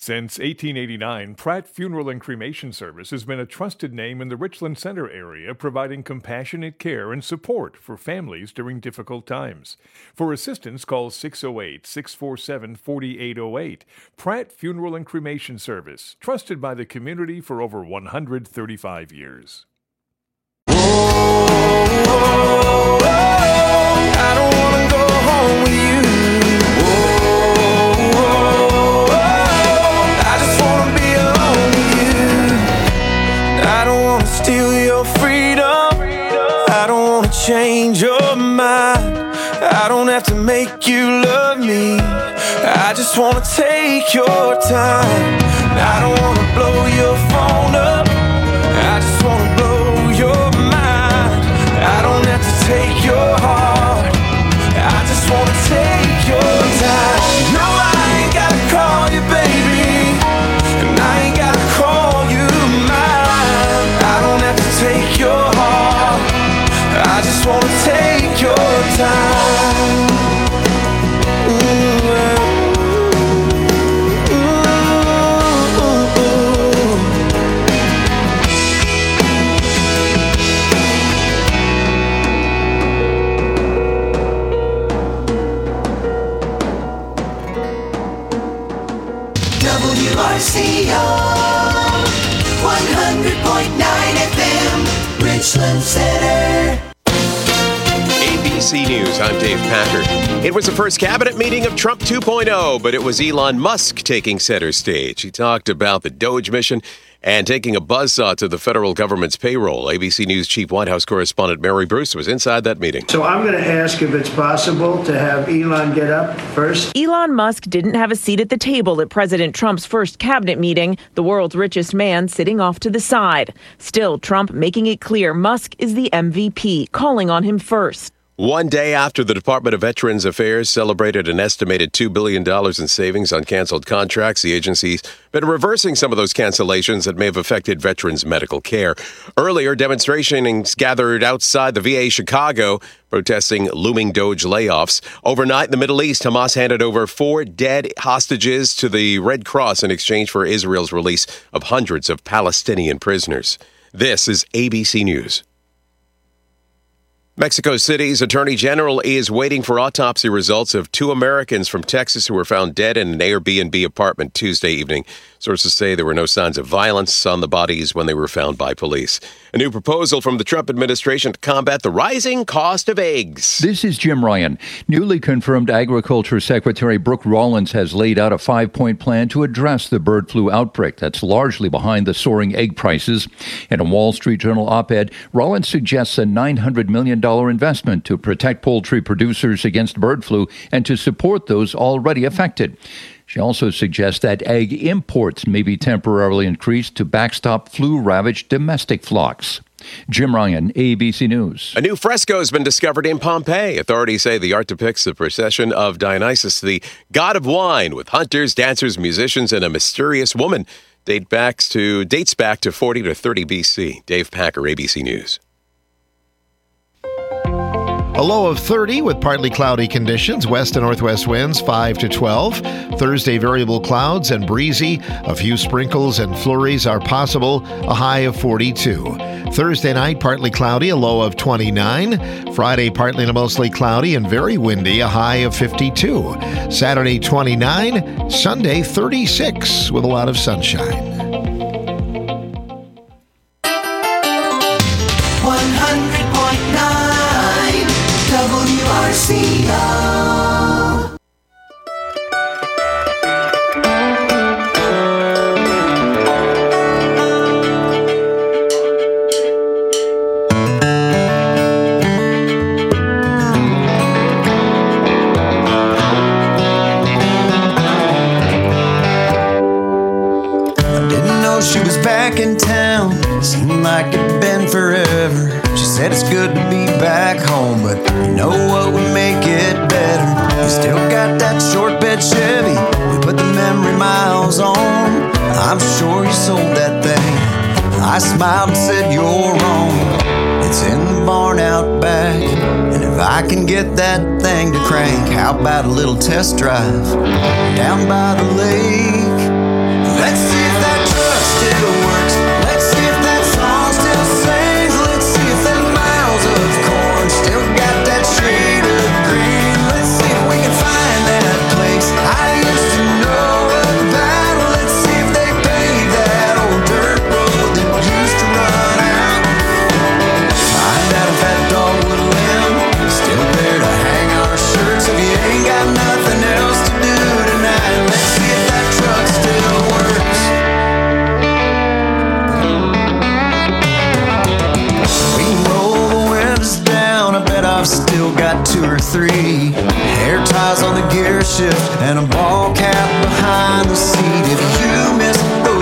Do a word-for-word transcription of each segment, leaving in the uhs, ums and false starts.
Since eighteen eighty-nine, Pratt Funeral and Cremation Service has been a trusted name in the Richland Center area, providing compassionate care and support for families during difficult times. For assistance, call six oh eight, six four seven, four eight oh eight. Pratt Funeral and Cremation Service, trusted by the community for over one hundred thirty-five years. I don't wanna go home with you. Steal your freedom. I don't wanna change your mind. I don't have to make you love me. I just wanna take your time. I don't wanna blow your phone up. I just wanna blow your mind. I don't have to take your heart. I just wanna take your time. No, I ain't gotta call you baby, and I ain't gotta call you mine. I don't have to take your heart. I just wanna take your time. Ooh, W R C O one hundred point nine F M, Richland Center. A B C News, I'm Dave Packer. It was the first cabinet meeting of Trump two point oh, but it was Elon Musk taking center stage. He talked about the Doge mission and taking a buzzsaw to the federal government's payroll. A B C News Chief White House correspondent Mary Bruce was inside that meeting. So I'm going to ask if it's possible to have Elon get up first. Elon Musk didn't have a seat at the table at President Trump's first cabinet meeting, the world's richest man sitting off to the side. Still, Trump making it clear Musk is the M V P, calling on him first. One day after the Department of Veterans Affairs celebrated an estimated two billion dollars in savings on canceled contracts, the agency's been reversing some of those cancellations that may have affected veterans' medical care. Earlier, demonstrations gathered outside the V A Chicago, protesting looming Doge layoffs. Overnight in the Middle East, Hamas handed over four dead hostages to the Red Cross in exchange for Israel's release of hundreds of Palestinian prisoners. This is A B C News. Mexico City's Attorney General is waiting for autopsy results of two Americans from Texas who were found dead in an Airbnb apartment Tuesday evening. Sources say there were no signs of violence on the bodies when they were found by police. A new proposal from the Trump administration to combat the rising cost of eggs. This is Jim Ryan. Newly confirmed Agriculture Secretary Brooke Rollins has laid out a five-point plan to address the bird flu outbreak that's largely behind the soaring egg prices. In a Wall Street Journal op-ed, Rollins suggests a nine hundred million dollars investment to protect poultry producers against bird flu and to support those already affected. She also suggests that egg imports may be temporarily increased to backstop flu-ravaged domestic flocks. Jim Ryan, A B C News. A new fresco has been discovered in Pompeii. Authorities say the art depicts the procession of Dionysus, the god of wine, with hunters, dancers, musicians, and a mysterious woman. Date back to, dates back to forty to thirty B C. Dave Packer, A B C News. A low of thirty with partly cloudy conditions, west and northwest winds five to twelve. Thursday, variable clouds and breezy. A few sprinkles and flurries are possible, a high of forty-two. Thursday night, partly cloudy, a low of twenty-nine. Friday, partly to mostly cloudy and very windy, a high of fifty-two. Saturday, twenty-nine. Sunday, thirty-six with a lot of sunshine. one hundred point nine W R C O. I didn't know she was back in town. Seemed like it'd been forever. She said it's good to be back home, but you know what would make it better? We still got that short bed Chevy we put the memory miles on. I'm sure you sold that thing. I smiled and said you're wrong. It's in the barn out back, and if I can get that thing to crank, how about a little test drive down by the lake?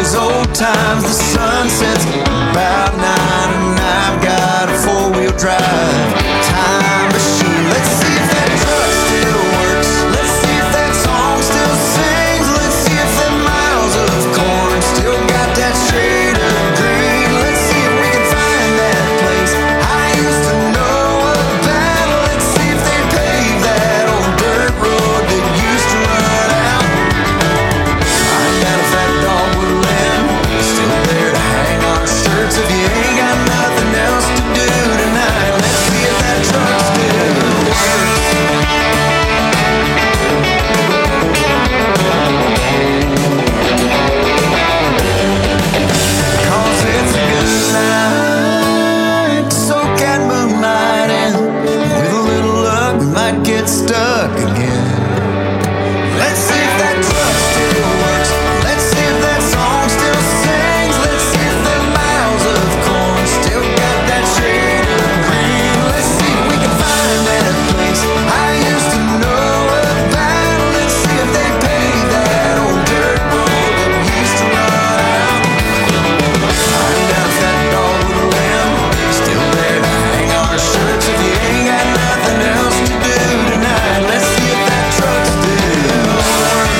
these old times. The sun sets about nine, and I've got a four-wheel drive time machine. Let's see if that truck still works. Let's see if that song still sings. Let's see if that miles of corn still got that shade of green. Let's see if we can find that place I used to know about. Let's see if they pave that old dirt road that used to run out. I got a fat dogwood limb still there to hang on shirts. If you ain't got nothing else to do tonight, let's see if that truck still works. Cause it's a good night to soak at moonlight, and with a little luck we might get stuck again. Let's see if that truck still works. Let's see if that song still sings. Let's see if that miles of corn still got that shade of green. Let's see if we can find that place I used to know about. Let's see if they pave that old dirt road that used to run out. I'm down a fat dog with a limb still there to hang on our shirts. If you ain't got nothing else to do tonight, let's see if that truck still works.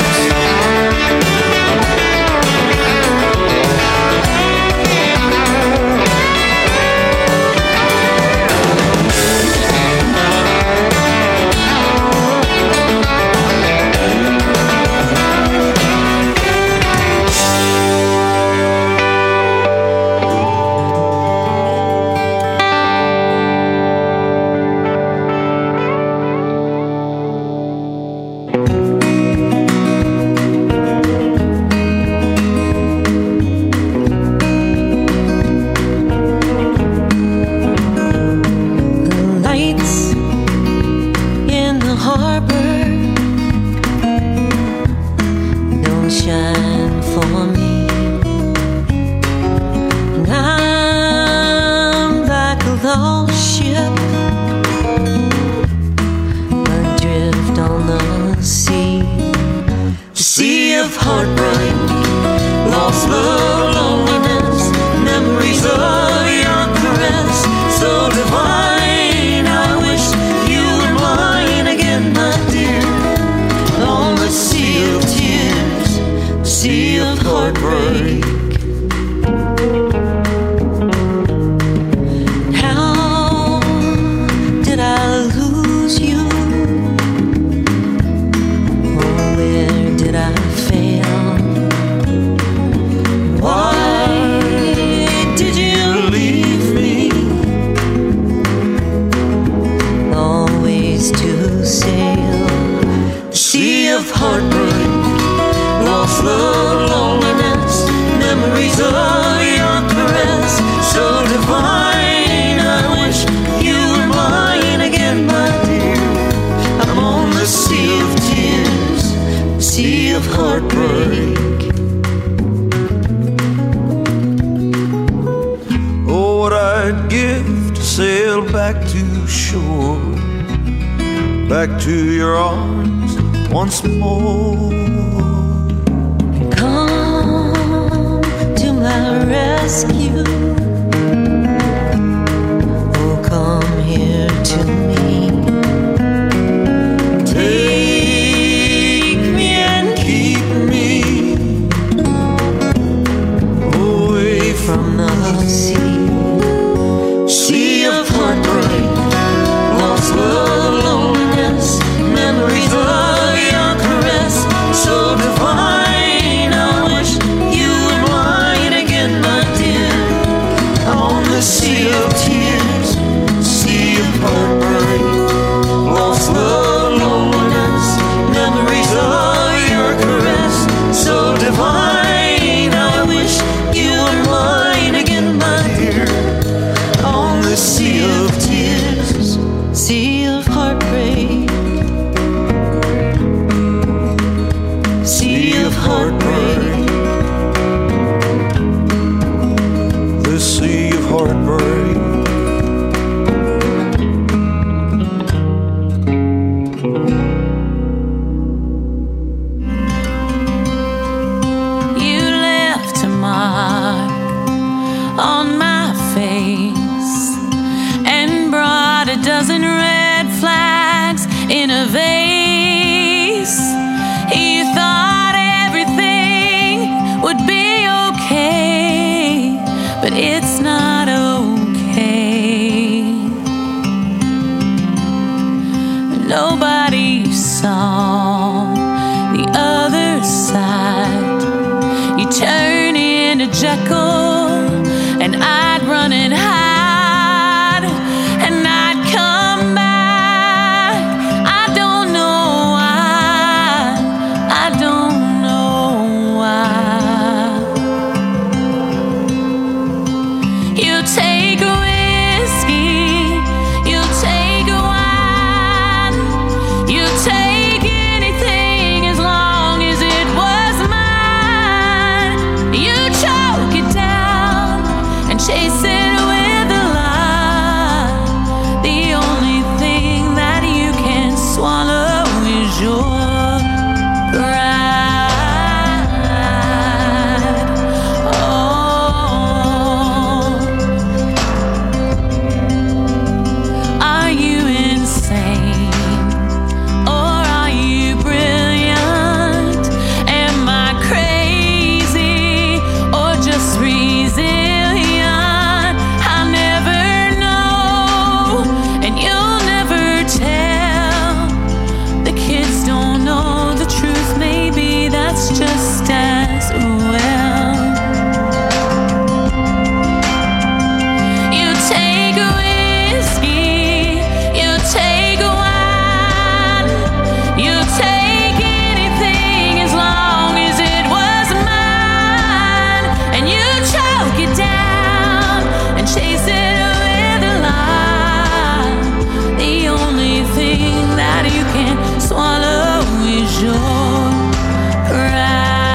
The lights in the harbor don't shine for me, and I'm like a lost ship adrift on the sea. The sea of heartbreak, lost love, loneliness, memories of your caress, so divine. I wish you were mine again, my dear. On the sea of tears, the sea of heartbreak. How did I lose you? Or where did I fail? Why did you leave me? Always to sail the sea of heartbreak, lost love, loneliness, memories of your caress, so divine. I wish you were mine again, my dear. I'm on the sea of tears, the sea of heartbreak. Oh, what I'd give to sail back to shore, back to your arms once more. Come to my rescue. Oh, come here to me. Take me and keep me away from the sea. Sea of heartbreak, lost love, loneliness, memories of your caress, so divine. I wish you were mine again, my dear. Jekyll, and I'd run and hide, and I'd come back. I don't know why, I don't know why. You take a whiskey, you take a wine, you take anything as long as it was mine. You choke it down and chase it with a lie. The only thing that you can swallow is your pride. Oh, are you insane? Or are you brilliant? Am I crazy or just resilient? I'll never know, and you'll never tell. The kids don't know the truth, maybe that's just as well. You take a whiskey, you take a wine, you take anything as long as it was mine, and you choke it down and chase it with a lie. The only thing that you can swallow is your pride.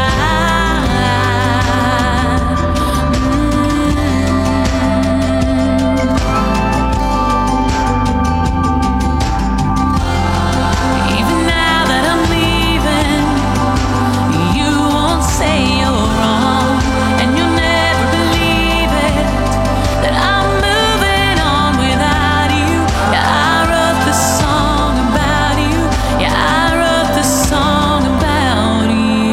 Even now that I'm leaving, you won't say you're wrong, and you'll never believe it, that I'm moving on without you. Yeah, I wrote the song about you. Yeah, I wrote the song about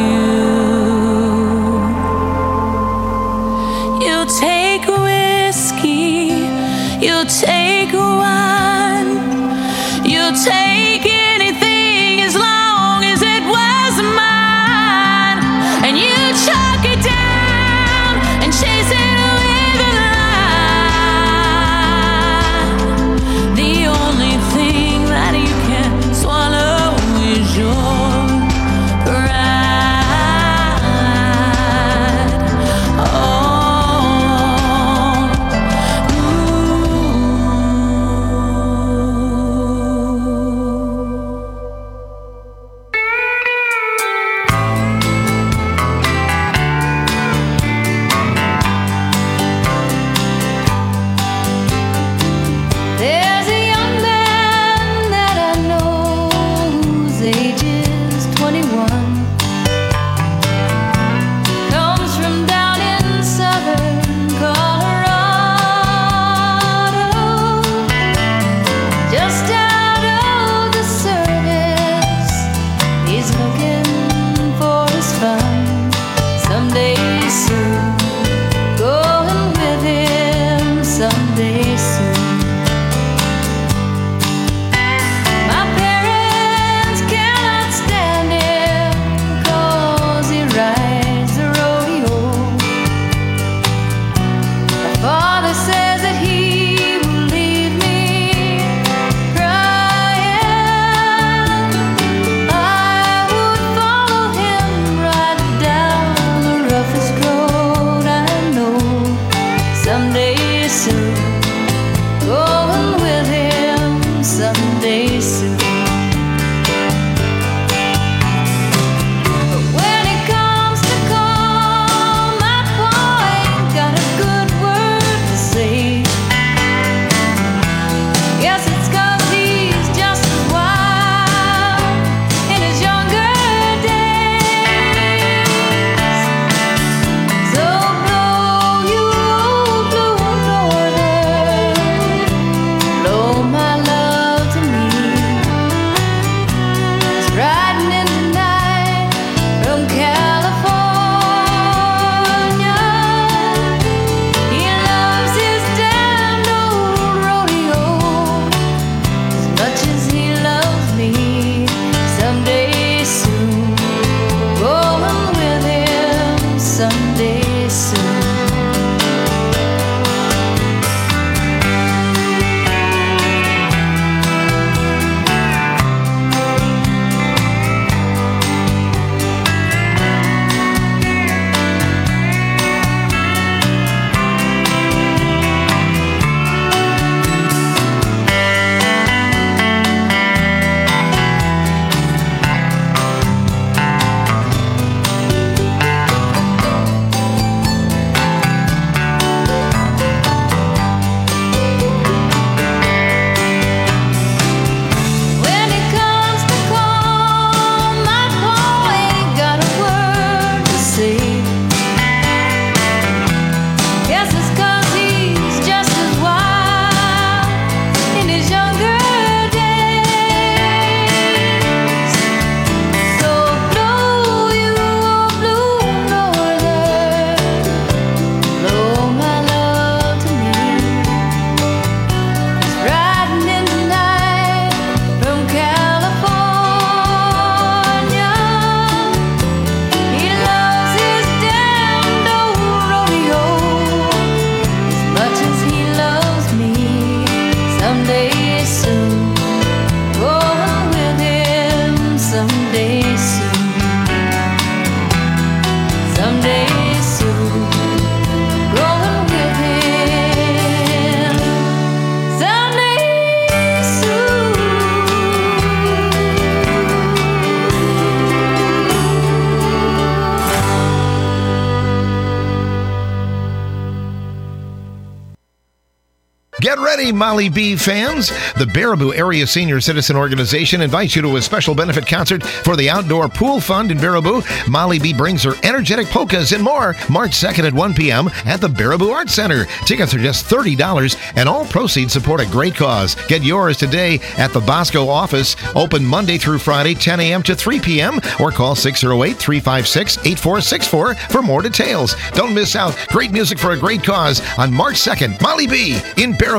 you. You take a whiskey, you take a wine, you take anything as long as it was mine, and you choke it down and chase it with a lie. The only thing that you can swallow is your pride. Oh, there's a young man that I know whose age is twenty-one. Comes from down in southern Colorado. Just out of the service, he's looking for his fun. Someday soon, going with him someday soon. My parents cannot stand him 'cause he rides the rodeo. My father says that he will leave me crying. I would follow him right down the roughest road I know. Someday soon, going with him someday soon. But when it comes to call, my boy ain't got a good word to say. Guess it's 'cause he's just as wild in his younger days. So blow you old blue northern, blow my love to me. He's riding in the night from California. He loves his damned old rodeo as much as he loves me. Someday soon, going with him someday soon. Get ready, Molly B fans. The Baraboo Area Senior Citizen Organization invites you to a special benefit concert for the Outdoor Pool Fund in Baraboo. Molly B brings her energetic polkas and more March second at one p.m. at the Baraboo Arts Center. Tickets are just thirty dollars and all proceeds support a great cause. Get yours today at the Bosco office, open Monday through Friday, ten a.m. to three p.m. or call six oh eight, three five six, eight four six four for more details. Don't miss out. Great music for a great cause on March second. Molly B in Baraboo.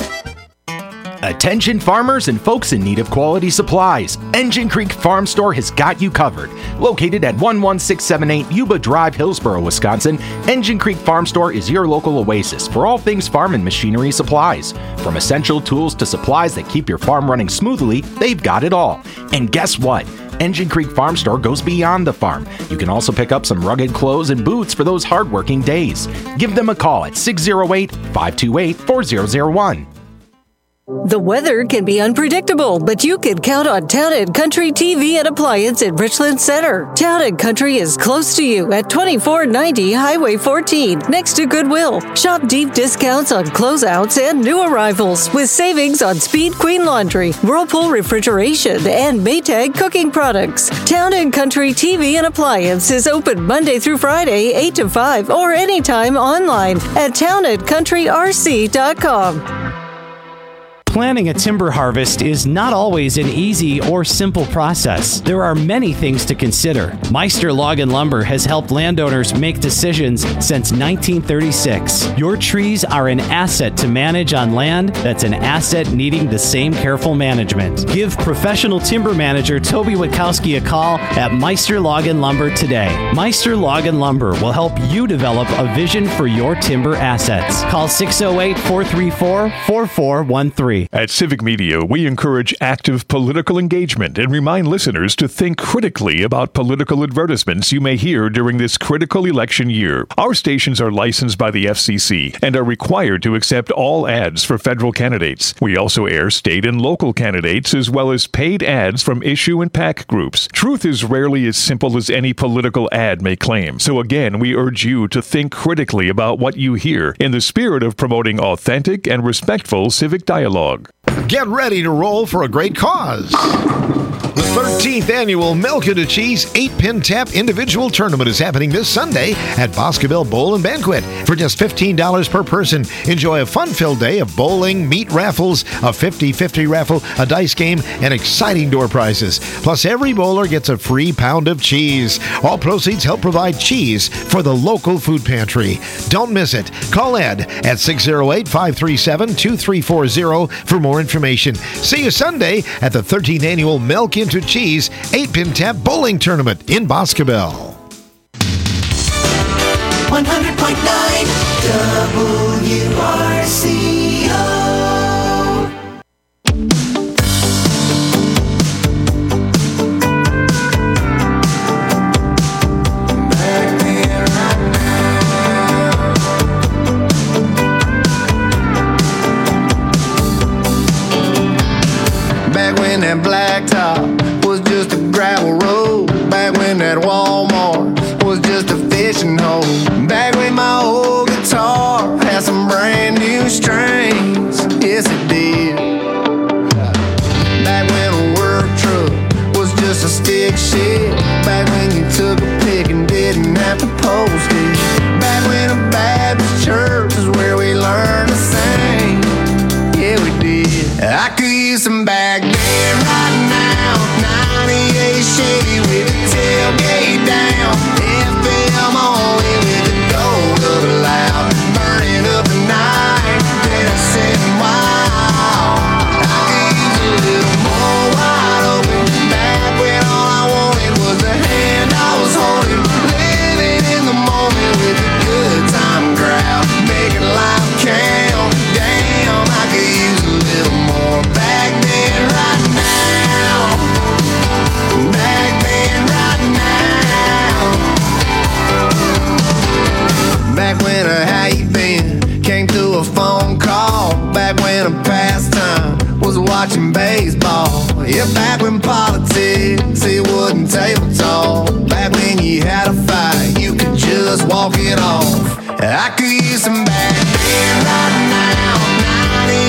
Attention farmers and folks in need of quality supplies. Engine Creek Farm Store has got you covered. Located at one one six seven eight Yuba Drive, Hillsboro, Wisconsin, Engine Creek Farm Store is your local oasis for all things farm and machinery supplies. From essential tools to supplies that keep your farm running smoothly, they've got it all. And guess what? Engine Creek Farm Store goes beyond the farm. You can also pick up some rugged clothes and boots for those hardworking days. Give them a call at six oh eight, five two eight, four oh oh one. The weather can be unpredictable, but you can count on Town and Country T V and Appliance in Richland Center. Town and Country is close to you at twenty-four ninety Highway fourteen, next to Goodwill. Shop deep discounts on closeouts and new arrivals with savings on Speed Queen Laundry, Whirlpool Refrigeration, and Maytag cooking products. Town and Country T V and Appliance is open Monday through Friday, eight to five, or anytime online at town and country r c dot com. Planning a timber harvest is not always an easy or simple process. There are many things to consider. Meister Log and Lumber has helped landowners make decisions since nineteen thirty-six. Your trees are an asset to manage on land that's an asset needing the same careful management. Give professional timber manager Toby Witkowski a call at Meister Log and Lumber today. Meister Log and Lumber will help you develop a vision for your timber assets. Call six oh eight, four three four, four four one three. At Civic Media, we encourage active political engagement and remind listeners to think critically about political advertisements you may hear during this critical election year. Our stations are licensed by the F C C and are required to accept all ads for federal candidates. We also air state and local candidates as well as paid ads from issue and PAC groups. Truth is rarely as simple as any political ad may claim. So again, we urge you to think critically about what you hear in the spirit of promoting authentic and respectful civic dialogue. Get ready to roll for a great cause. The thirteenth annual Milk It to Cheese eight-Pin Tap Individual Tournament is happening this Sunday at Boscoville Bowl and Banquet. For just fifteen dollars per person, enjoy a fun-filled day of bowling, meat raffles, a fifty-fifty raffle, a dice game, and exciting door prizes. Plus, every bowler gets a free pound of cheese. All proceeds help provide cheese for the local food pantry. Don't miss it. Call Ed at six oh eight, five three seven, two three four zero for more information. See you Sunday at the thirteenth annual Milk Into Cheese eight-Pin Tap Bowling Tournament in Boscoville. one hundred point nine W R C O. Back there right now. Back when that blacktop was just a gravel road. Back when that Walmart was just a fishing hole. Back when my old guitar had some brand new strings. Yes, it did. Back when a work truck was just a stick shift. Back when you took a pic and didn't have to post it. Back when a Baptist church is where we learned to sing. Yeah, we did. I could use some back then right now. ninety-eight Chevy with the tailgate down. F M only with the gold of the loud. Burning up the night, then I said, wow. I could use a little more wide open. Back when all I wanted was the hand I was holding. Living in the moment with the good time crowd. Making life count. Damn, I could use a little more back then right now. Back then right now. Back when a how you been came through a phone call. Back when a pastime was watching baseball. Yeah, back when politics it wasn't table talk. Back when you had a fight you could just walk it off. I could use some back then right now.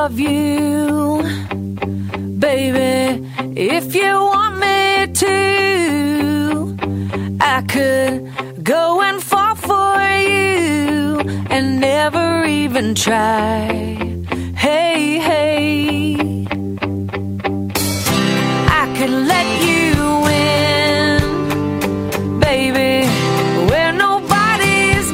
love you, baby, if you want me to. I could go and fall for you and never even try. Hey, hey, I could let you in, baby, where nobody's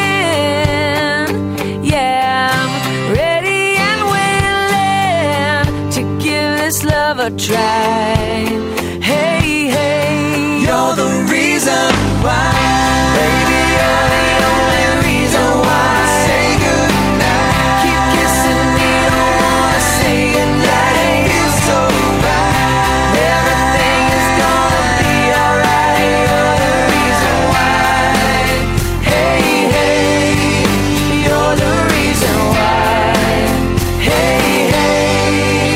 been. Yeah, I'm ready and willing to give this love a try. Hey, hey, you're the reason why. Baby, you're the only reason why. Say goodnight. Keep kissing me, don't wanna say goodnight. It feels so right. Everything is gonna be alright. You're the reason why. Hey, hey, you're the reason why. Hey, hey,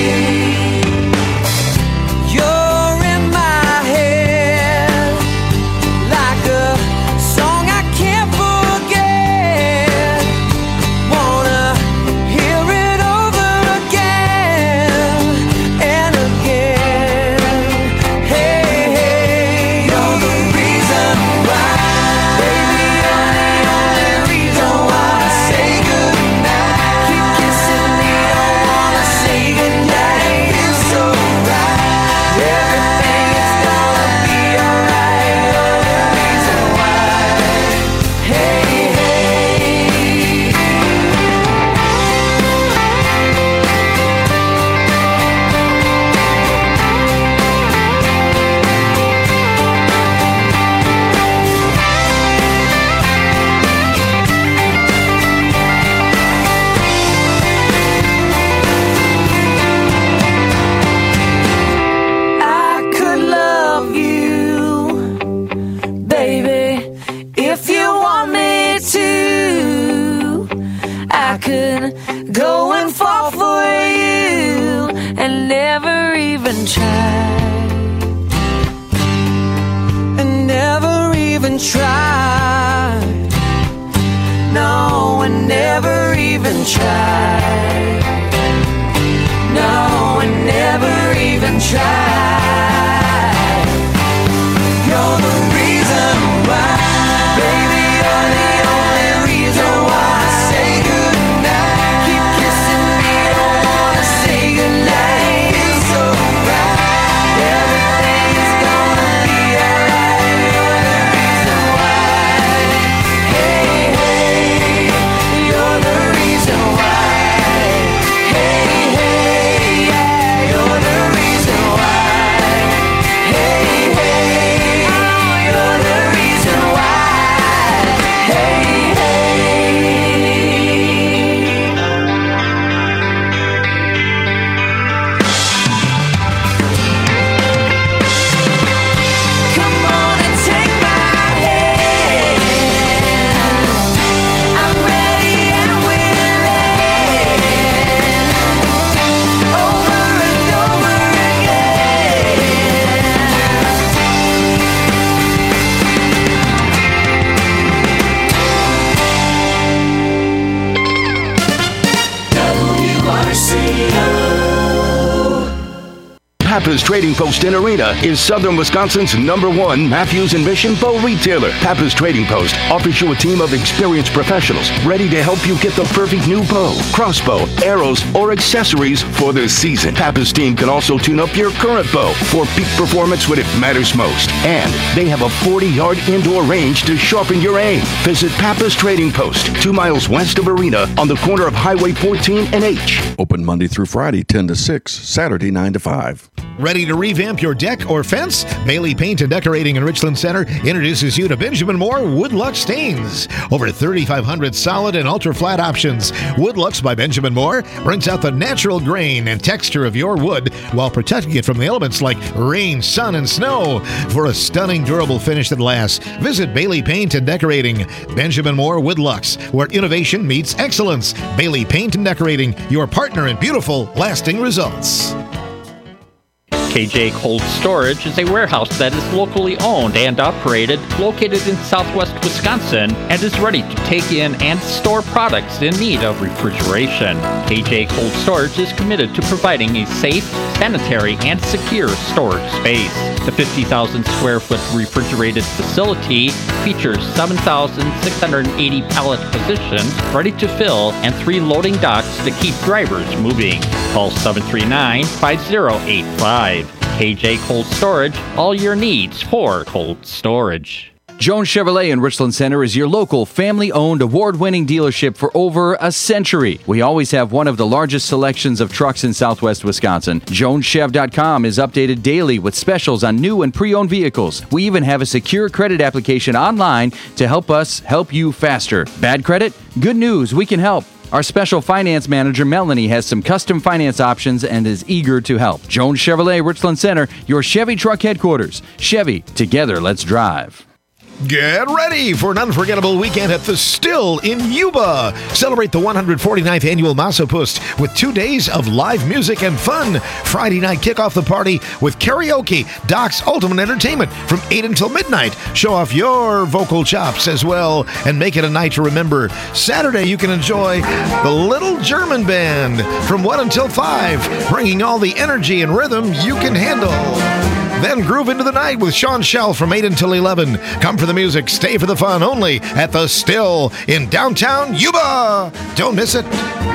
you're in my head like a song I can't forget. Wanna hear it over again and again. Hey, hey, you're the reason why. Baby, you're the only reason why. Say goodnight. Keep kissing me, don't wanna say goodnight. It feels so right. Everything is gonna be alright. You're the reason why. Hey, hey. I could love you, baby, if you want me to. I could go and fall for you and never even try. And never even try. No, and never even try. No, and never even try. You're the reason why. Baby, you're the only reason why. Say goodnight. Keep kissing me, don't wanna say goodnight. It feels so right. Everything is gonna be alright. You're the reason why. Hey, hey, you're the reason why. Hey, hey, yeah, you're the reason why. Hey, hey, you're the reason why. Hey, hey. Come on and take my hand. I'm ready and willing. Over and over again. Pappas Trading Post in Arena is Southern Wisconsin's number one Matthews and Mission bow retailer. Pappas Trading Post offers you a team of experienced professionals ready to help you get the perfect new bow, crossbow, arrows, or accessories for the season. Pappas team can also tune up your current bow for peak performance when it matters most. And they have a forty-yard indoor range to sharpen your aim. Visit Pappas Trading Post, two miles west of Arena on the corner of Highway fourteen and H. Open Monday through Friday, ten to six, Saturday, nine to five. Ready to revamp your deck or fence? Bailey Paint and Decorating in Richland Center introduces you to Benjamin Moore Woodlux stains. Over thirty-five hundred solid and ultra flat options. Woodlux by Benjamin Moore brings out the natural grain and texture of your wood while protecting it from the elements like rain, sun, and snow. For a stunning, durable finish that lasts, visit Bailey Paint and Decorating. Benjamin Moore Woodlux, where innovation meets excellence. Bailey Paint and Decorating, your partner in beautiful, lasting results. K J Cold Storage is a warehouse that is locally owned and operated, located in southwest Wisconsin, and is ready to take in and store products in need of refrigeration. K J Cold Storage is committed to providing a safe, sanitary, and secure storage space. The fifty thousand square foot refrigerated facility features seven thousand six hundred eighty pallet positions ready to fill and three loading docks to keep drivers moving. Call seven three nine, five zero eight five. K J Cold Storage, all your needs for cold storage. Jones Chevrolet in Richland Center is your local family-owned award-winning dealership for over a century. We always have one of the largest selections of trucks in southwest Wisconsin. Jones Chev dot com is updated daily with specials on new and pre-owned vehicles. We even have a secure credit application online to help us help you faster. Bad credit? Good news, we can help. Our special finance manager, Melanie, has some custom finance options and is eager to help. Jones Chevrolet, Richland Center, your Chevy truck headquarters. Chevy, together, let's drive. Get ready for an unforgettable weekend at the Still in Yuba. Celebrate the one hundred forty-ninth annual Massopust with two days of live music and fun. Friday night, kick off the party with karaoke, Doc's Ultimate Entertainment from eight until midnight. Show off your vocal chops as well and make it a night to remember. Saturday, you can enjoy the Little German Band from one until five, bringing all the energy and rhythm you can handle. Then groove into the night with Sean Shell from eight until eleven. Come for the music, stay for the fun, only at the Still in downtown Yuba. Don't miss it.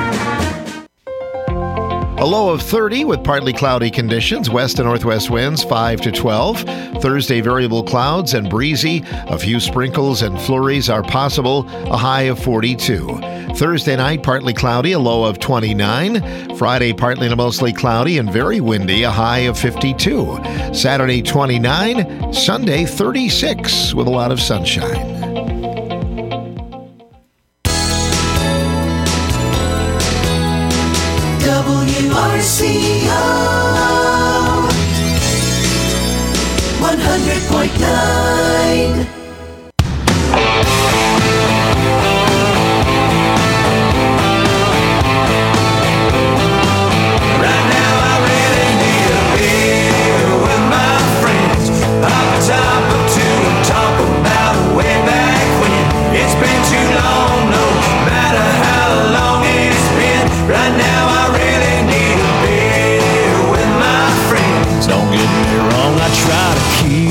A low of thirty with partly cloudy conditions. West and northwest winds five to twelve. Thursday, variable clouds and breezy. A few sprinkles and flurries are possible. A high of forty-two. Thursday night, partly cloudy, a low of twenty-nine. Friday, partly to mostly cloudy and very windy, a high of fifty-two. Saturday, twenty-nine. Sunday, thirty-six with a lot of sunshine. W R C O one hundred point nine. Right now I really need a beer with my friends. Pop a top or two and talk about way back when. It's been too long, no matter how long it's been. Right now I really need a beer with my friends. Don't get me wrong, I try to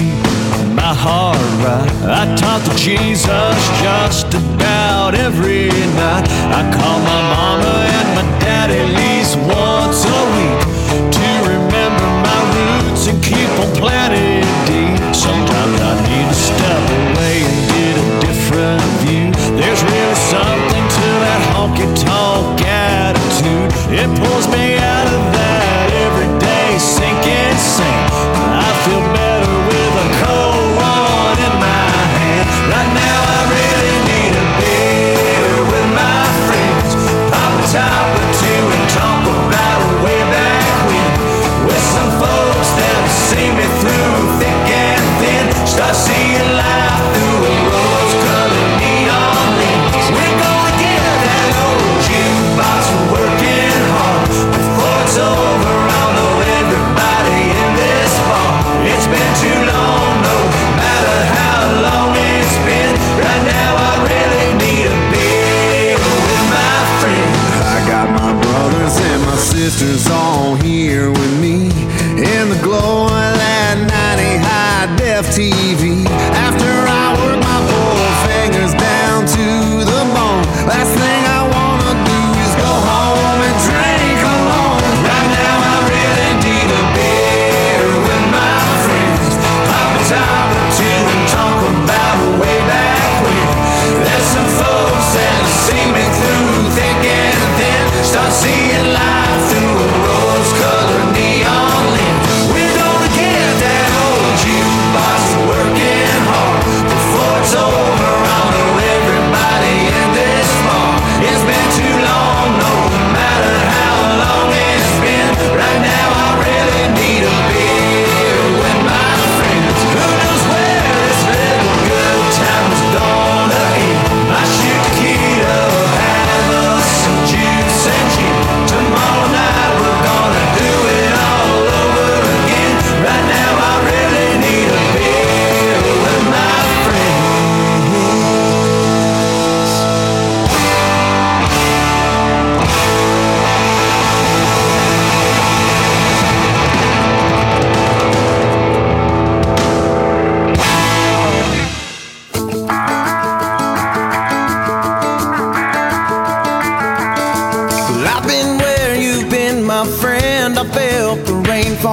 keep my heart right. I talk to Jesus just about every night. I call my mama and my dad at least once a week to remember my roots and keep on planted deep. Sometimes I need to step away and get a different view. There's really something to that honky-tonk attitude. It pulls me out of that everyday sinking sand. I feel better with a cold one in my hand. Right now I really need a beer with my friends. Pop a top or two and talk about way back when. With some folks that'll see me through thick and thin. Start seeing life through a rose-colored neon lens. We're gonna get that old jukebox working hard. Before it's over, I'll know everybody in this bar. It's been too long, no matter how long it's been. Right now I really need a beer with my friends. I got my brothers and my sisters all here with me in the glow of that ninety high-def T V. After I work my four fingers down to the bone, last thing I wanna do is go home and drink alone. Right now I really need a beer with my friends. Pop a top or two and talk about way back when. There's some folks that'll see me through thick and thin. Start seeing life through a rose-colored neon.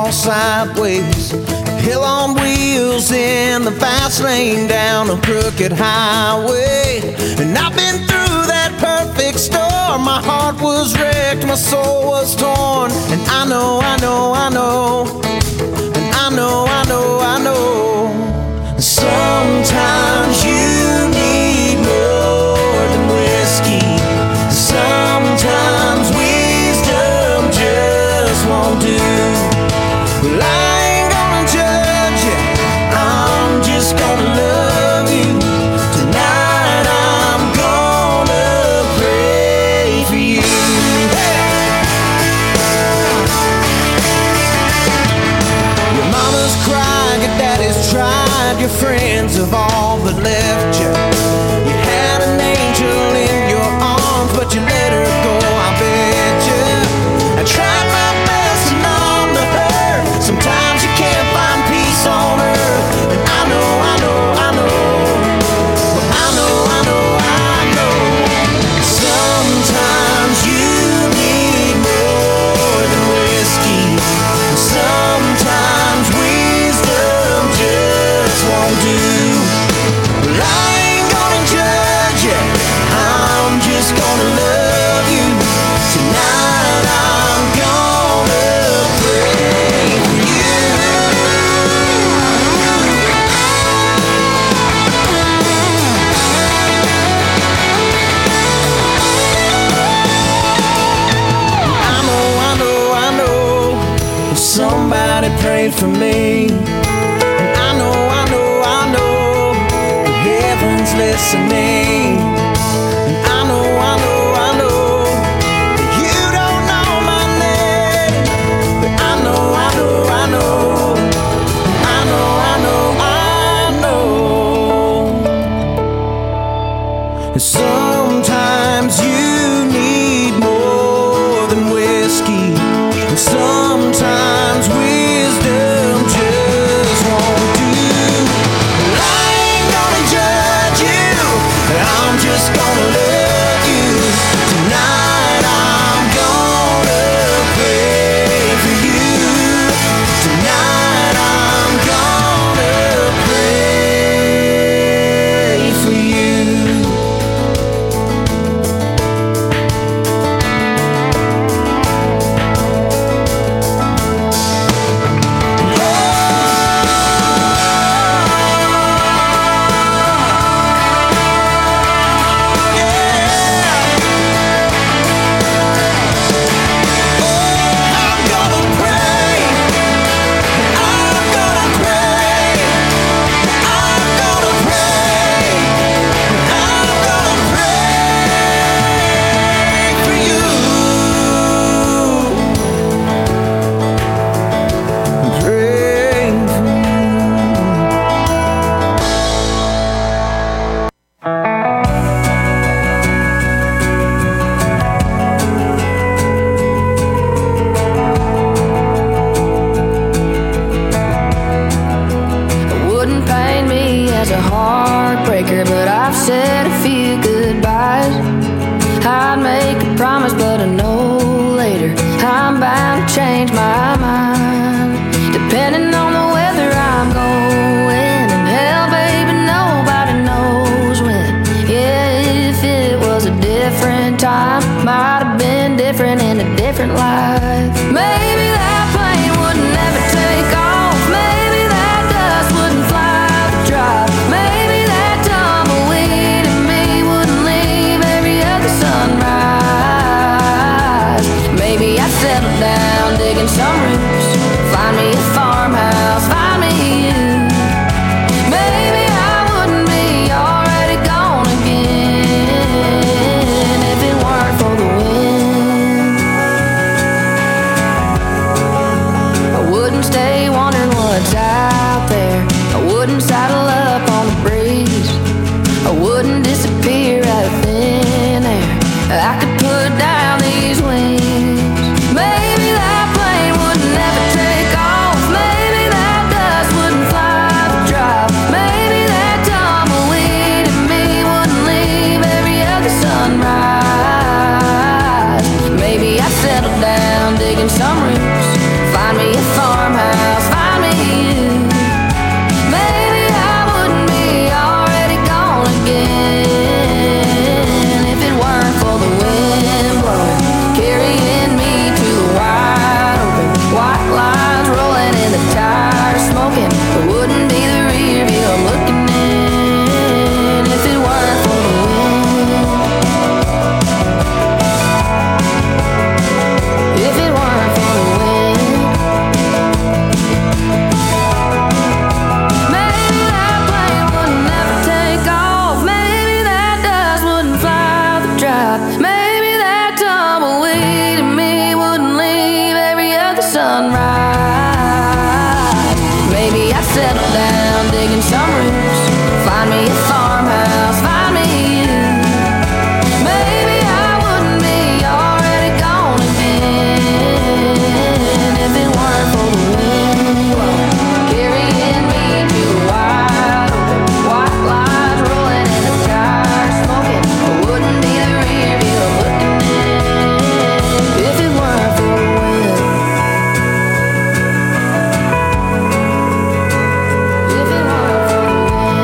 fall sideways. Hell on wheels in the fast lane down a crooked highway. And I've been through that perfect storm. My heart was wrecked, my soul was torn. And I know, I know, I know. And I know, I know, I know. Sometimes you need more than whiskey. Sometimes wisdom just won't do. Well, I ain't gonna judge you, I'm just gonna love you. Tonight I'm gonna pray for you. Your mama's cried, your daddy's tried, your friends have all but left you. You had an angel in your arms, but you let her go, I bet you. I tried my best to numb the hurt. Sometimes you can't find peace on earth. And I know, I know, I know. Well, I know, I know, I know. Sometimes you need more than whiskey. Sometimes wisdom just won't do. Well, I ain't gonna judge you, I'm just gonna love you. Tonight I'm gonna pray for you. I know, I know, I know. Somebody prayed for me. And I know, I know, I know. Heaven's listening. And I know, I know, I know. You don't know my name, but I know, I know, I know. I know, I know, I know. Sometimes you need more than whiskey. And sometimes wisdom just won't do. Well, I ain't gonna judge you, I'm just gonna love you. Tonight I'm gonna pray for you. Tonight I'm gonna pray for you. It wouldn't pain me as a heartbreaker, but I've said a few goodbyes. I'd make a promise, but I know later I'm bound to change my mind. Depending on the weather I'm going, and hell, baby, nobody knows when. Yeah, if it was a different time, might have been different in a different life. Maybe that plane would never take off. Maybe that dust wouldn't fly the drive. Maybe that tumbleweed in me wouldn't leave every other sunrise. Maybe I'd settle down digging some roots, find me a farmhouse, find me you. Maybe I wouldn't be already gone again if it weren't for the wind. I wouldn't stay wondering what's out there. I wouldn't saddle up on the breeze. I wouldn't disappear out of thin air. I could put down these wings. Maybe that plane would never take off. Maybe that dust wouldn't fly the drive. Maybe that tumbleweed in me wouldn't leave every other sunrise. Maybe I'd settle down digging some roots, find me a farmhouse. thought maybe that tumbleweed in me wouldn't leave every other sunrise. Maybe I'd settle down digging some roots, find me a farmhouse, find me you. Maybe I wouldn't be already gone again if it weren't for the wind carrying me to the wide open white lines rolling in the tire smoking. I wouldn't be the rear view looking in if it weren't for the wind. If it weren't for the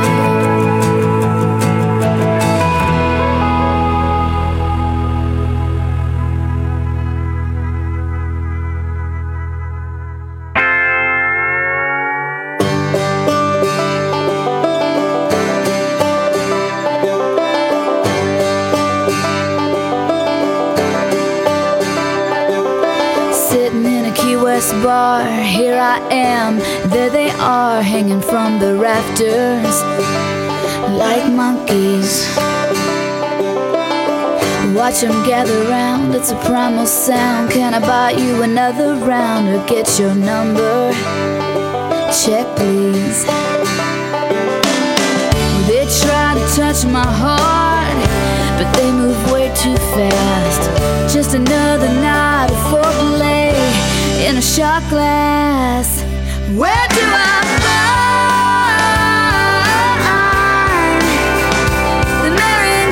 Sitting in a Key West bar, here I am, there they are, hanging from the rafters like monkeys. Watch them gather round, it's a primal sound. Can I buy you another round or get your number? Check please. They try to touch my heart, but they move way too fast. Just another night of foreplay in a shot glass. Where do I find the marrying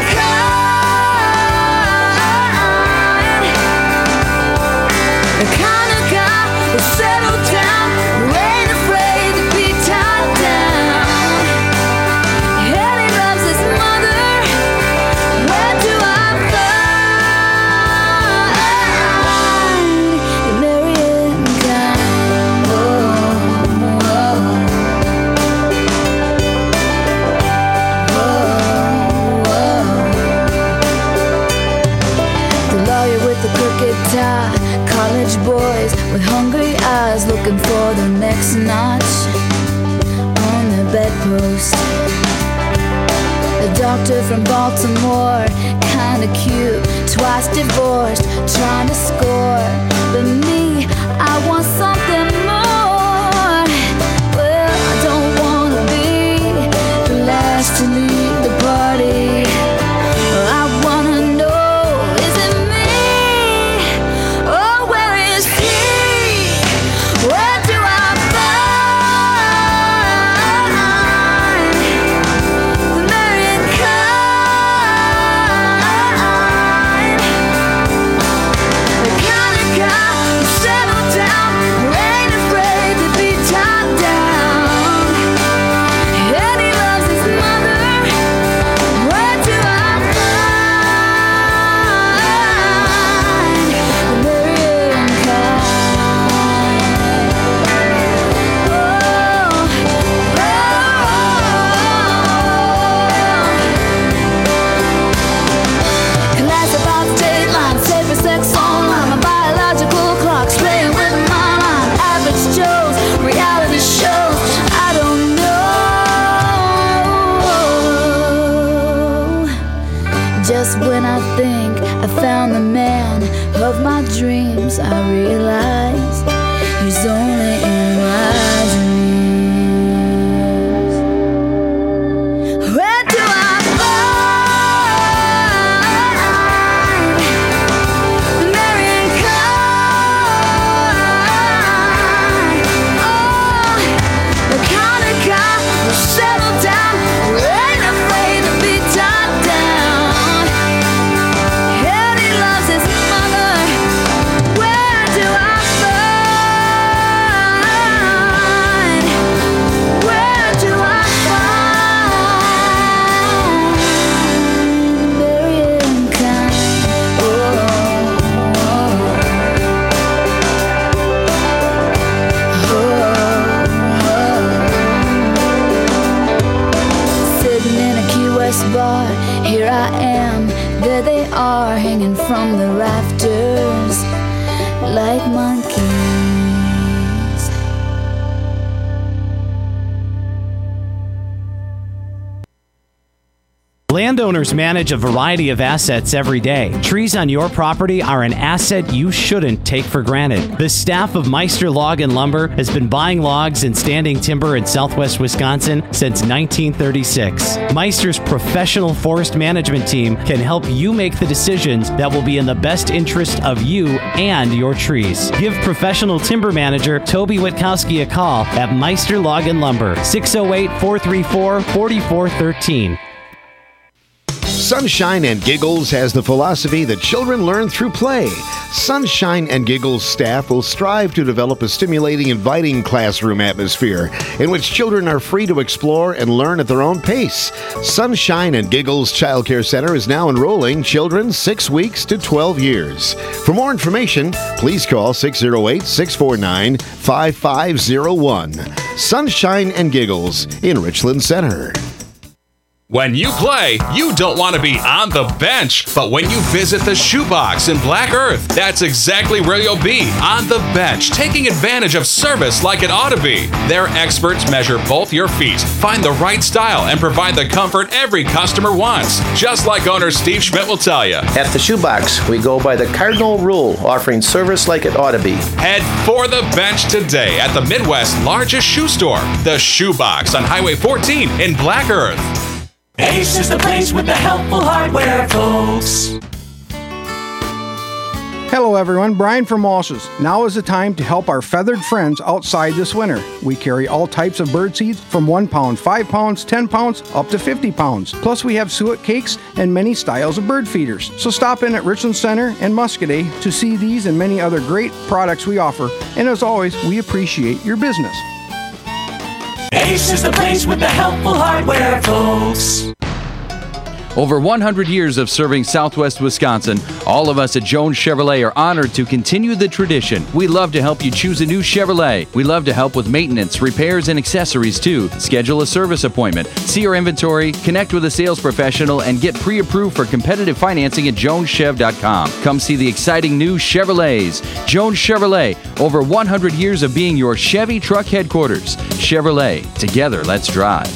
kind? The kind of guy who settled down, who ain't afraid to be tied down. And he loves his mother. Where do I find the marrying kind? Oh, oh. Oh, oh. The lawyer with the crooked tie, college boys with hungry eyes looking for the next notch on the bedpost. The doctor from Baltimore, kinda cute, twice divorced, trying to score. But me, I want something more. Well, I don't wanna be the last to leave the party. I wanna know, is it me? Oh, where is he? Where do I find the marrying kind? The kind of guy who settled down, who ain't afraid to be tied down. And he loves his mother. Where do I find the marrying kind? Class about state line, safer sex online. My biological clock's playing with my mind. Average Joe's, reality shows. I don't know. Just when I think I found the man of my dreams, I realize he's only in my dreams. Where do I find the marrying kind? Oh, the kind of guy who settled down, who ain't afraid to be tied down. And he loves his mother. Where do I find? Where do I find the marrying kind? Oh, sitting in a Key West bar, here I am, there they are, hanging from the rafters like monkeys. Landowners manage a variety of assets every day. Trees on your property are an asset you shouldn't take for granted. The staff of Meister Log and Lumber has been buying logs and standing timber in southwest Wisconsin since nineteen thirty-six. Meister's professional forest management team can help you make the decisions that will be in the best interest of you and your trees. Give professional timber manager Toby Witkowski a call at Meister Log and Lumber, six oh eight, four three four, four four one three. Sunshine and Giggles has the philosophy that children learn through play. Sunshine and Giggles staff will strive to develop a stimulating, inviting classroom atmosphere in which children are free to explore and learn at their own pace. Sunshine and Giggles Child Care Center is now enrolling children six weeks to twelve years. For more information, please call six oh eight, six four nine, five five oh one. Sunshine and Giggles in Richland Center. When you play, you don't want to be on the bench. But when you visit the Shoebox in Black Earth, that's exactly where you'll be, on the bench, taking advantage of service like it ought to be. Their experts measure both your feet, find the right style, and provide the comfort every customer wants. Just like owner Steve Schmidt will tell you. At the Shoebox, we go by the cardinal rule, offering service like it ought to be. Head for the bench today at the Midwest's largest shoe store, the Shoebox on Highway fourteen in Black Earth. Ace is the place with the helpful hardware, folks. Hello everyone, Brian from Walsh's. Now is the time to help our feathered friends outside this winter. We carry all types of bird seeds from one pound, five pounds, ten pounds, up to fifty pounds. Plus we have suet cakes and many styles of bird feeders. So stop in at Richland Center and Muscadet to see these and many other great products we offer. And as always, we appreciate your business. Ace is the place with the helpful hardware, folks. Over one hundred years of serving Southwest Wisconsin, all of us at Jones Chevrolet are honored to continue the tradition. We love to help you choose a new Chevrolet. We love to help with maintenance, repairs, and accessories too. Schedule a service appointment, see our inventory, connect with a sales professional, and get pre-approved for competitive financing at jones chev dot com. Come see the exciting new Chevrolets. Jones Chevrolet, over one hundred years of being your Chevy truck headquarters. Chevrolet, together let's drive.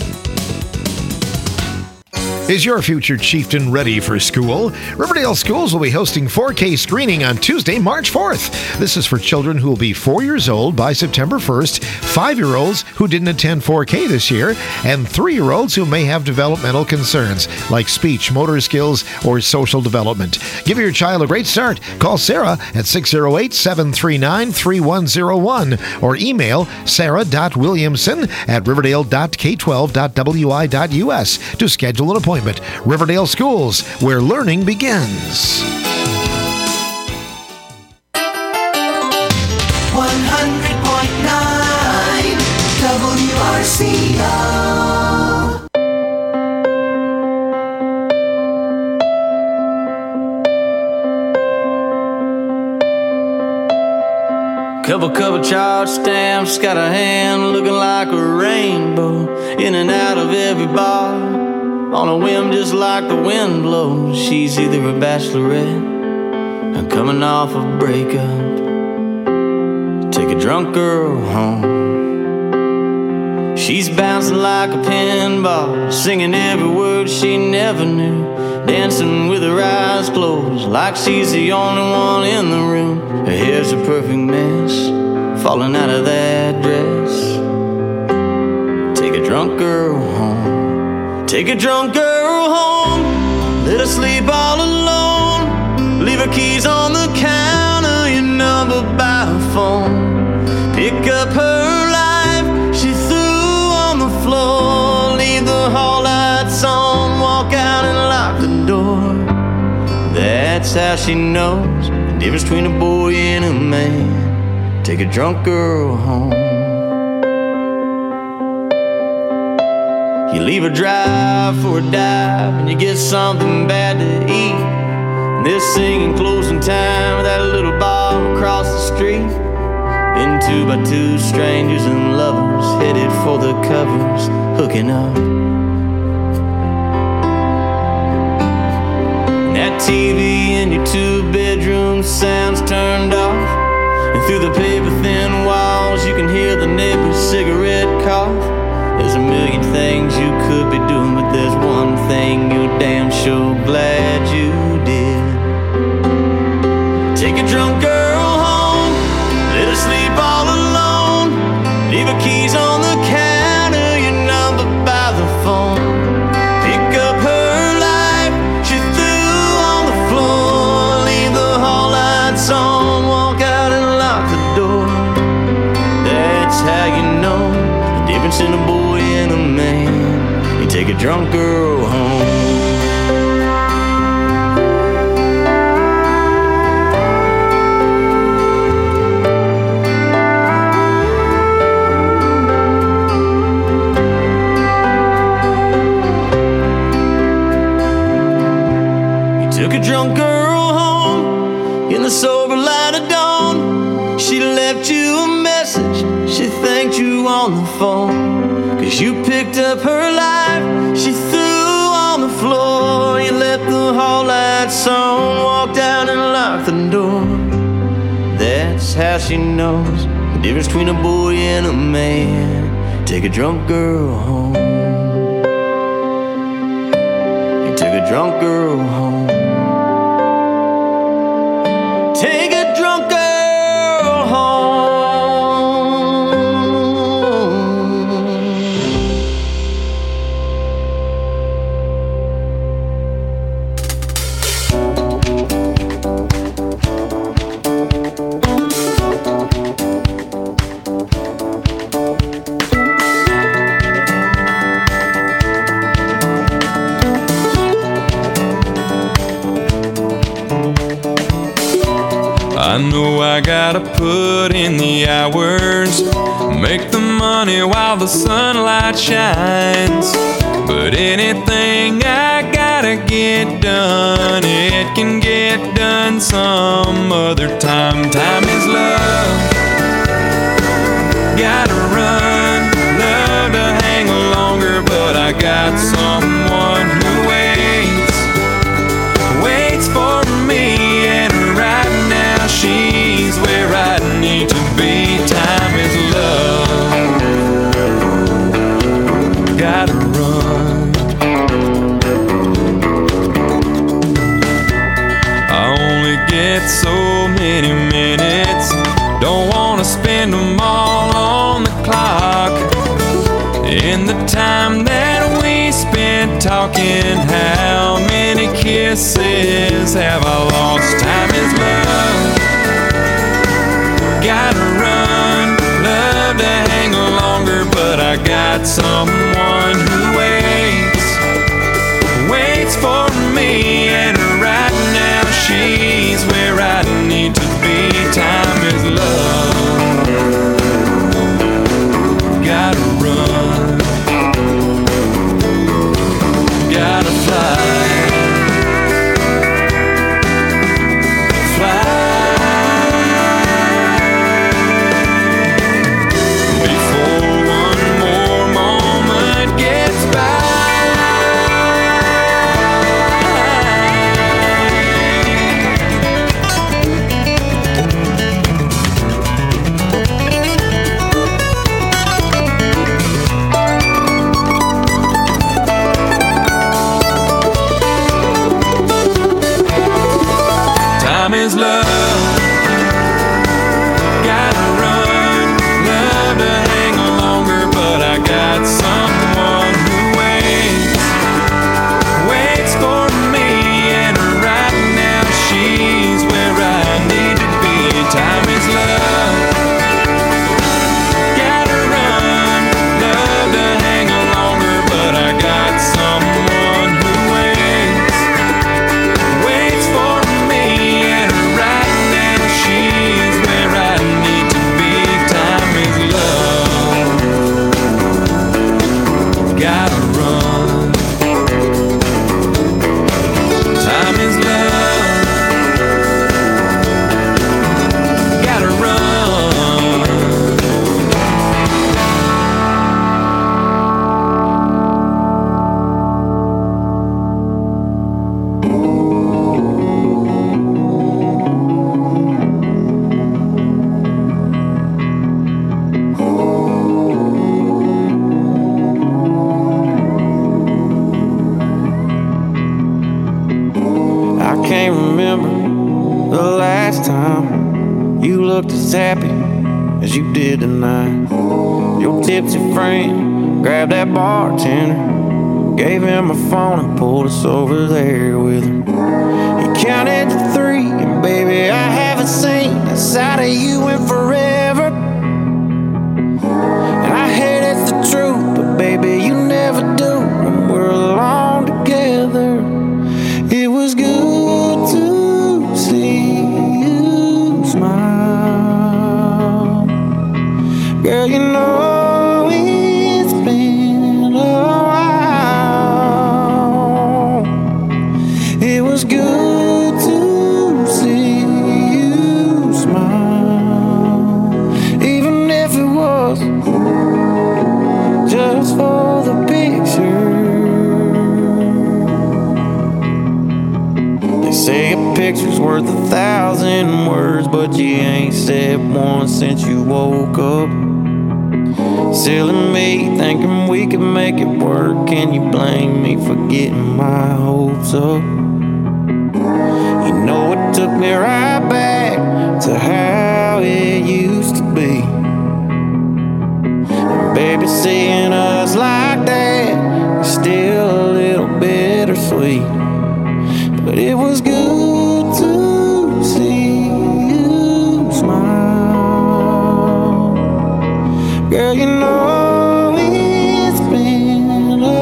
Is your future chieftain ready for school? Riverdale Schools will be hosting four K screening on Tuesday, March fourth. This is for children who will be four years old by September first, five-year-olds who didn't attend four K this year, and three-year-olds who may have developmental concerns like speech, motor skills, or social development. Give your child a great start. Call Sarah at six oh eight, seven three nine, three one oh one or email sarah dot williamson at riverdale dot k twelve dot w i dot u s to schedule an appointment. Riverdale Schools, where learning begins. one hundred point nine W R C O. Couple couple charge stamps, got a hand looking like a rainbow, in and out of every bar. On a whim just like the wind blows. She's either a bachelorette or coming off a breakup. Take a drunk girl home. She's bouncing like a pinball, singing every word she never knew, dancing with her eyes closed like she's the only one in the room. Her hair's a perfect mess, falling out of that dress. Take a drunk girl home. Take a drunk girl home, let her sleep all alone. Leave her keys on the counter, your number by phone. Pick up her life, she threw on the floor. Leave the hall lights on, walk out and lock the door. That's how she knows the difference between a boy and a man. Take a drunk girl home. You leave her drive for a dive, and you get something bad to eat. And they're singing closing time with that little bar across the street. Then two by two strangers and lovers headed for the covers, hooking up. And that T V in your two-bedroom sounds turned off, and through the paper-thin walls you can hear the neighbor's cigarette cough. There's a million things you could be doing, but there's one anything, you're damn sure glad you did. Take a drunk girl home, let her sleep all alone. Leave her keys on the counter, your number by the phone. Pick up her life, she threw on the floor. Leave the hall lights on, walk out and lock the door. That's how you know the difference in a boy and a man. You take a drunk girl home. Took a drunk girl home in the sober light of dawn. She left you a message, she thanked you on the phone. Cause you picked up her life, she threw on the floor. You left the hall lights on, walked out and locked the door. That's how she knows the difference between a boy and a man. Take a drunk girl home. You took a drunk girl home. Take a drunk girl home. I know I gotta put in the hours, make the money while the sunlight shines. But anything I gotta get done, it can get done some other time. Time is love, gotta run, love to hang longer, but I got someone who waits, waits for me, and right now she's where I need to be. Time is love, gotta run. I only get so many minutes, don't wanna spend them all on the clock. In the time that we spent talking, how many kisses have I lost? Time is love, gotta run, love to hang longer, but I got someone who waits, waits for me, and right now she's where I need to be. Time is love, gotta run, gotta fly. Time is love, gotta run, love to hang longer, but I got someone who waits, waits for me, and right now she's where I need to be. Time is love, gotta run, love to hang longer, but I got someone who waits, waits for me, and right last time, you looked as happy as you did tonight. Your tipsy friend grabbed that bartender, gave him a phone and pulled us over there with her. He counted to three, and baby, I haven't seen a side of you in forever. And I hate it's the truth, but baby, you never do when we're alone together. It was good to see you smile. Girl, you know it's been a while. It was good to see you smile, even if it was just for the picture. They say a picture's worth a thousand words, but you ain't said one since you woke up. Silly me, thinking we could make it work. Can you blame me for getting my hopes up? You know it took me right back to how it used to be. And baby, seeing us like that is still a little bittersweet. But it was good to see you smile. Girl, you know it's been a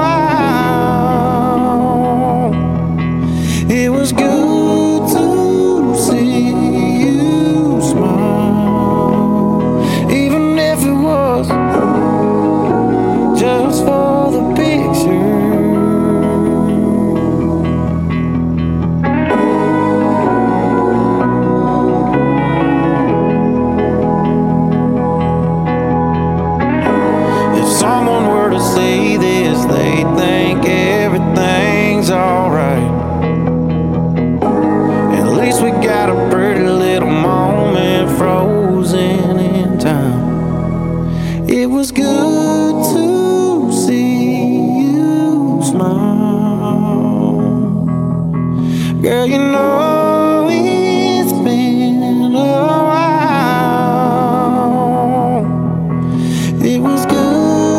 while. It was good to see you smile, even if it was just for the picture. Say this, they think everything's alright. At least we got a pretty little moment frozen in time. It was good to see you smile. Girl, you know it's been a while. It was good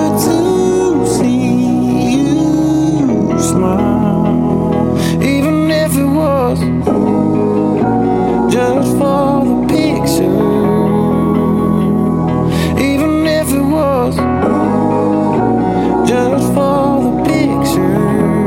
smile, even if it was just for the picture. Even if it was just for the picture.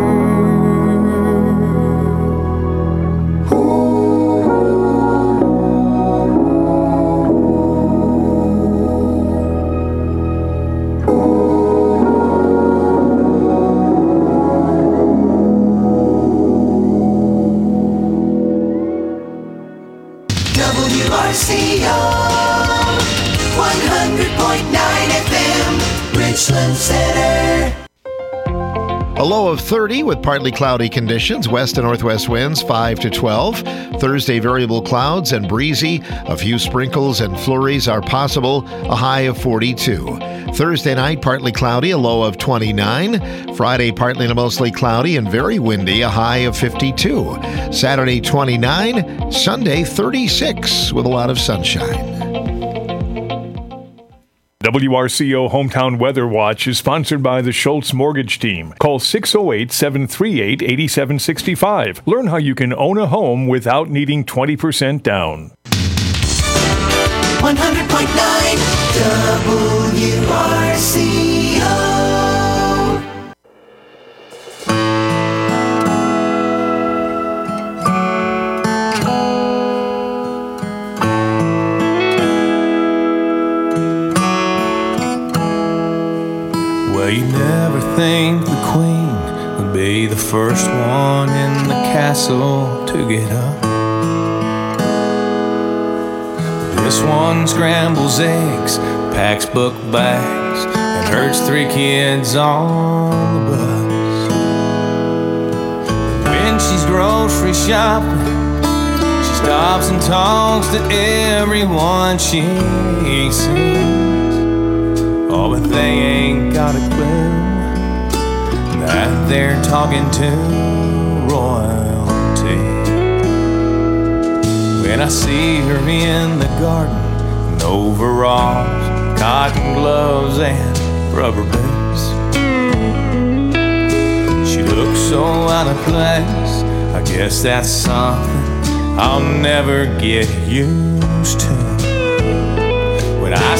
W R C O one hundred point nine F M, Richland Center. A low of thirty with partly cloudy conditions, west to northwest winds five to twelve. Thursday, variable clouds and breezy. A few sprinkles and flurries are possible, a high of forty-two. Thursday night, partly cloudy, a low of twenty-nine. Friday, partly to mostly cloudy and very windy, a high of fifty-two. Saturday, twenty-nine. Sunday, thirty-six with a lot of sunshine. W R C O Hometown Weather Watch is sponsored by the Schultz Mortgage Team. Call six oh eight, seven three eight, eight seven six five. Learn how you can own a home without needing twenty percent down. one hundred point nine W R C O. Well, you never think the queen would be the first one in the castle to get up. This one scrambles eggs, packs book bags, and herds three kids on the bus. When she's grocery shopping, she stops and talks to everyone she sees. Oh, but they ain't got a clue that they're talking to royalty. when I see her in the garden in overalls, cotton gloves, and rubber boots. She looks so out of place. I guess that's something I'll never get used to.